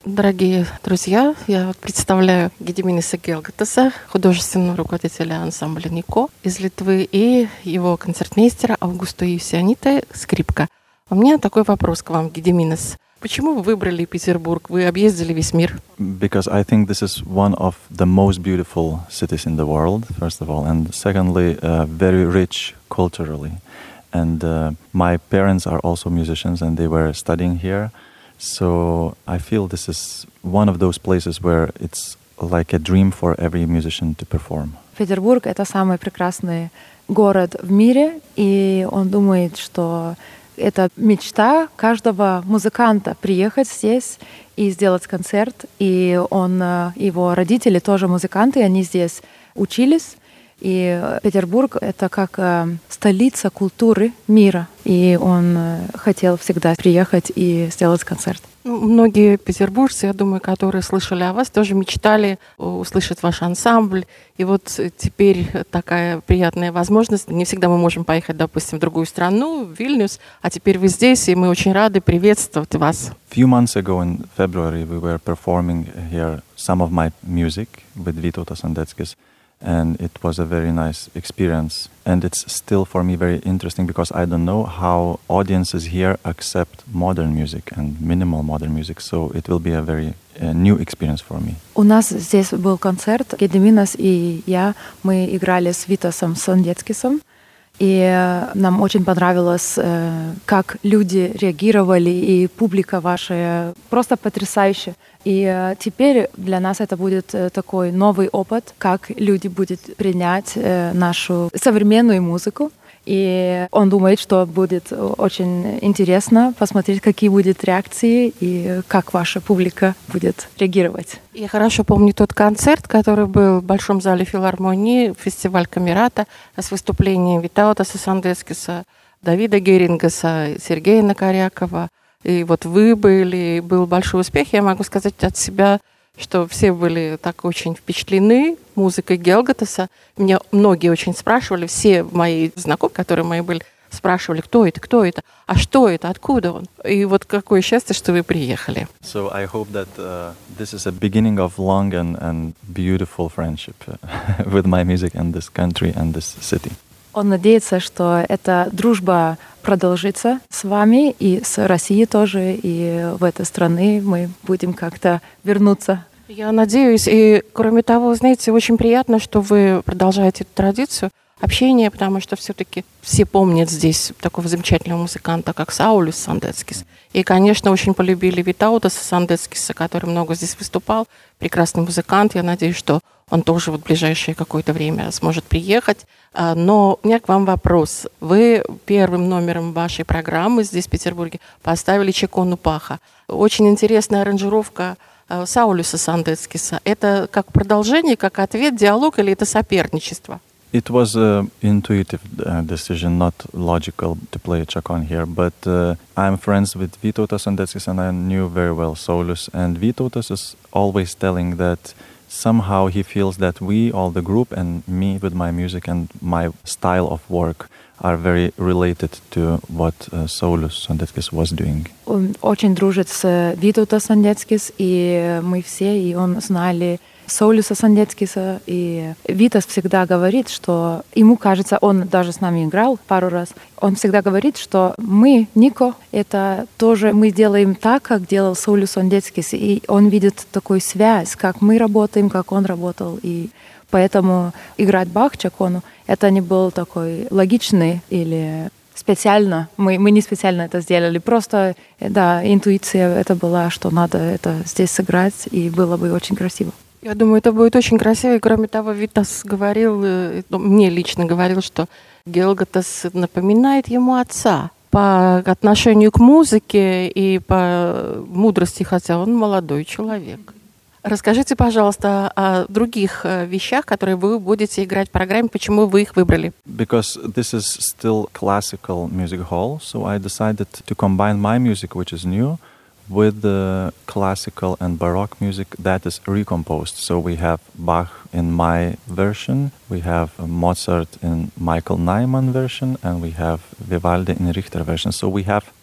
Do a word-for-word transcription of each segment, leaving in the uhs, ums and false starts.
Дорогие друзья, я вот представляю Гедиминаса Гелготеса, художественного руководителя ансамбля «Нико» из Литвы, и его концертмейстера Аугусту Юсианите, скрипка. У меня такой вопрос к вам, Гедиминас. Почему вы выбрали Петербург? Вы объездили весь мир. Because I think this is one of the most beautiful cities in the world, first of all, and secondly, uh, very rich culturally. And uh, my parents are also musicians, and they were studying here. So I feel this is one of those places where it's like a dream for every musician to perform. Петербург — это самый прекрасный город в мире, и он думает, что это мечта каждого музыканта приехать здесь и сделать концерт. И он, его родители тоже музыканты, они здесь учились. И Петербург — это как столица культуры мира. И он хотел всегда приехать и сделать концерт. Ну, многие петербуржцы, я думаю, которые слышали о вас, тоже мечтали услышать ваш ансамбль. И вот теперь такая приятная возможность. Не всегда мы можем поехать, допустим, в другую страну, в Вильнюс, а теперь вы здесь, и мы очень рады приветствовать вас. A few months ago in February we were performing here some of my music with Vytautas Sondeckis. And it was a very nice experience. And it's still for me very interesting because I don't know how audiences here accept modern music and minimal modern music. So it will be a very uh, new experience for me. У нас здесь был концерт, Гедиминас и я, мы играли с Витасом Сондецкисом. И нам очень понравилось, как люди реагировали, и публика ваша просто потрясающая. И теперь для нас это будет такой новый опыт, как люди будут принять нашу современную музыку. И он думает, что будет очень интересно посмотреть, какие будут реакции и как ваша публика будет реагировать. Я хорошо помню тот концерт, который был в Большом зале филармонии, фестиваль Камерата, с выступлением Витаутаса Сондецкиса, Давида Герингаса, Сергея Накорякова. И вот вы были, был большой успех. Я могу сказать от себя, что все были так очень впечатлены музыкой Гелготеса. Меня многие очень спрашивали, все мои знакомые, которые мои были, спрашивали, кто это, кто это, а что это, откуда он. И вот какое счастье, что вы приехали. So I hope that uh, this is a beginning of long and, and beautiful friendship with my music and this country and this city. Он надеется, что эта дружба продолжится с вами и с Россией тоже, и в этой стране мы будем как-то вернуться. Я надеюсь, и кроме того, знаете, очень приятно, что вы продолжаете эту традицию общения, потому что все-таки все помнят здесь такого замечательного музыканта, как Саулюс Сондецкис. И, конечно, очень полюбили Витаутаса Сондецкиса, который много здесь выступал. Прекрасный музыкант. Я надеюсь, что он тоже вот в ближайшее какое-то время сможет приехать. Но у меня к вам вопрос. Вы первым номером вашей программы здесь, в Петербурге, поставили Чекону Паха. Очень интересная аранжировка Саулюса Сондецкиса. Это как продолжение, как ответ, диалог или это соперничество? It was an intuitive uh, decision, not logical, to play Chacon here. But uh, I'm friends with Vytautas Sondeckis, and I knew very well Saulus. And Vytautas is always telling that somehow he feels that we, all the group, and me with my music and my style of work, are very related to what uh, Saulus Sondeckis was doing. Он очень дружит с Vytautas Sondeckis, и мы все, и он знали Саулюса Сондецкиса, и Витас всегда говорит, что ему кажется, он даже с нами играл пару раз, он всегда говорит, что мы, Нико, это тоже мы делаем так, как делал Саулюс Сондецкис, и он видит такую связь, как мы работаем, как он работал, и поэтому играть Бах Чакону, это не был такой логичный или специально, мы, мы не специально это сделали, просто, да, интуиция это была, что надо это здесь сыграть, и было бы очень красиво. Я думаю, это будет очень красиво. И кроме того, Витас говорил, мне лично говорил, что Гелготес напоминает ему отца по отношению к музыке и по мудрости, хотя он молодой человек. Расскажите, пожалуйста, о других вещах, которые вы будете играть в программе, почему вы их выбрали? Because this is still classical music hall, so I decided to combine my music, which is new, with the classical and Baroque music that is recomposed. So we have Bach in my version, we have Mozart in Michael Nyman version, and we have Vivaldi in Richter version. So we have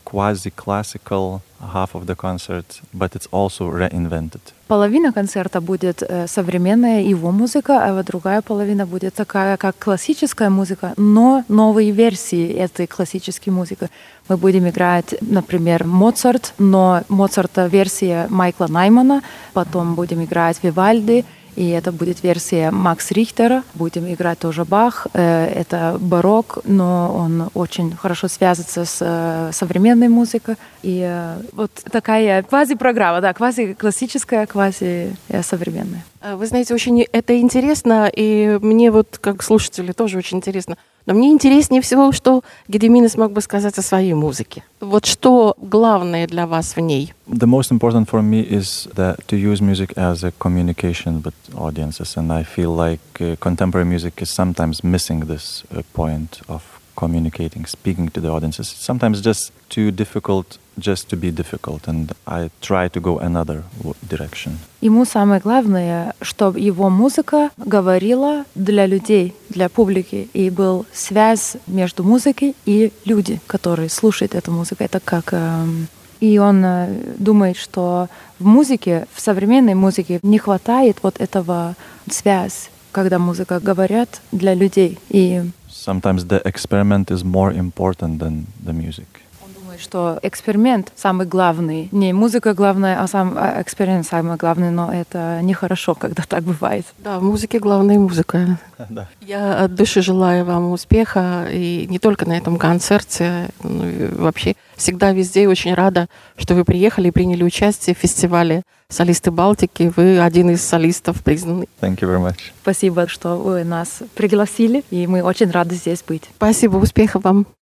quasi-classical half of the concert, but it's also reinvented. Половина концерта будет э, современная его музыка, а вот другая половина будет такая, как классическая музыка, но новые версии этой классической музыки. Мы будем играть, например, Моцарт, но Моцарта версия Майкла Наймана, потом будем играть Вивальди, и это будет версия Макс Рихтера. Будем играть тоже Бах. Это барокко, но он очень хорошо связывается с современной музыкой. И вот такая квази-программа, да, квази-классическая, квази-современная. Вы знаете, очень это интересно, и мне вот как слушателю тоже очень интересно. Но мне интереснее всего, что Gediminas мог бы сказать о своей музыке. Вот что главное для вас в ней? The most important for me is that to use music as a communication with audiences, and I feel like uh, contemporary music is sometimes missing this uh, point of communicating, speaking to the audiences. It's sometimes just too difficult just to be difficult, and I try to go another direction. Ему самое главное, чтобы его музыка говорила для людей, для публики, и был связь между музыкой и люди, которые слушают эту музыку. Это как... Э, и он э, думает, что в музыке, в современной музыке не хватает вот этого связи, когда музыка говорят для людей. И sometimes the experiment is more important than the music. Что эксперимент самый главный. Не музыка главная, а сам эксперимент самый главный, но это нехорошо, когда так бывает. Да, в музыке главная музыка. Да. Я от души желаю вам успеха, и не только на этом концерте, но и вообще всегда везде очень рада, что вы приехали и приняли участие в фестивале «Солисты Балтики». Вы один из солистов признанный. Thank you very much. Спасибо, что вы нас пригласили, и мы очень рады здесь быть. Спасибо, успехов вам.